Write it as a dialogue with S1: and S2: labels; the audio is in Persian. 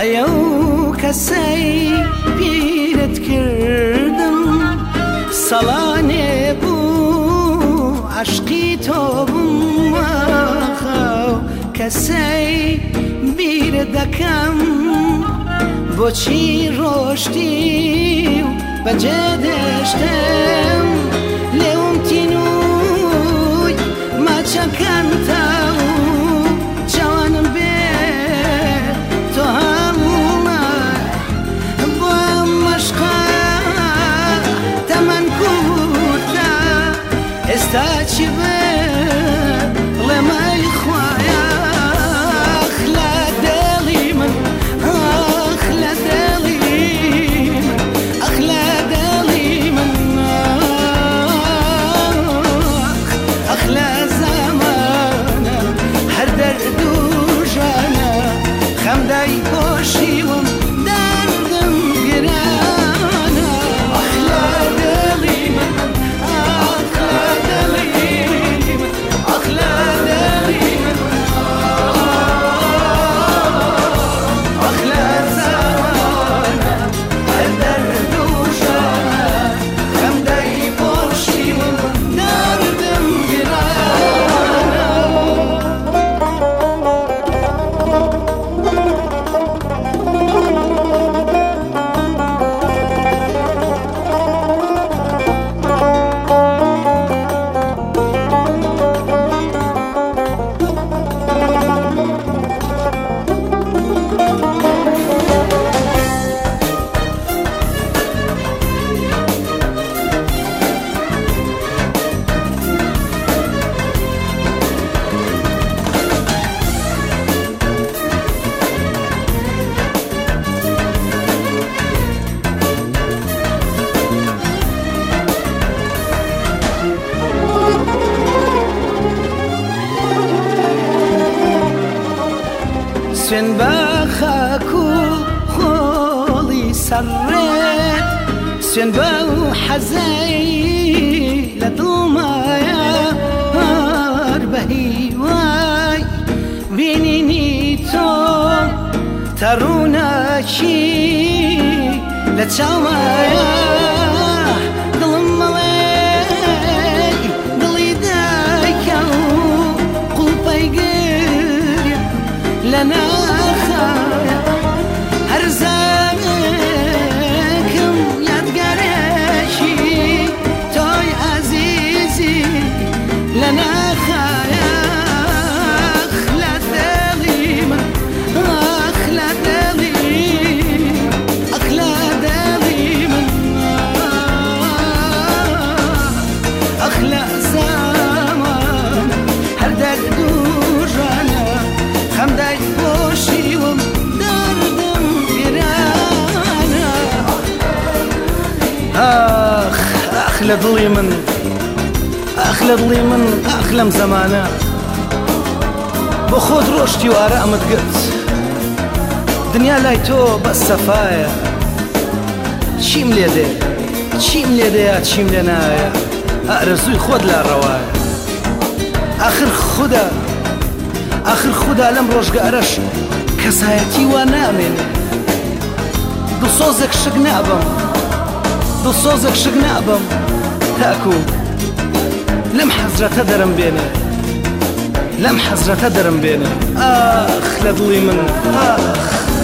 S1: ئەو کەسەی پیرت کردم سەڵانێ بوو عەشقی تۆ بووم کەسەی بیر دەکەم بۆچی ڕۆشتی و بەجێ دەشتم لێوم تینووی ماچەکەن تا و جوانم بێ تۆ هەموومە بۆ ئەم مەشقە تەمەن کوتە ئێستا چی بێ بڵێمەی خوایە سوێن بە خاک و خۆڵی سەڕێت سوێن بە و حەزەی لە دڵمایە هەر بە هیوای بینینی تۆ تا ڕووناکی لە چاومایە دڵم مەڵێ دڵی دایکە و قوڵپەی گریا لە ناخایە هەر زەمێکم یادگارێکی تۆی عەزیزی لە ناخایە لە دڵی من لە دڵی لە دڵی من لە زەمان هەر دەرد و ژانە خەمدای بۆشیوم دەردم گرانە ئاخ لە دڵی من لە دڵی من لەم زەمانە بۆ خۆت ڕۆشتی و ئارامت گرت دنیا لای تۆ بەس سەفایە چیم لێ دێ چیم لێ دەیە چیم لێ نایە ئارەزووی خۆت لا ڕەوایە آخر خوددا لەم ڕۆژگارەش کەسایەتی وا نامێنێ دڵسۆزێک شک نابم تاکو لەم حەزرەتە دەرم بێنێ ئاخ لە دڵی من ئاخ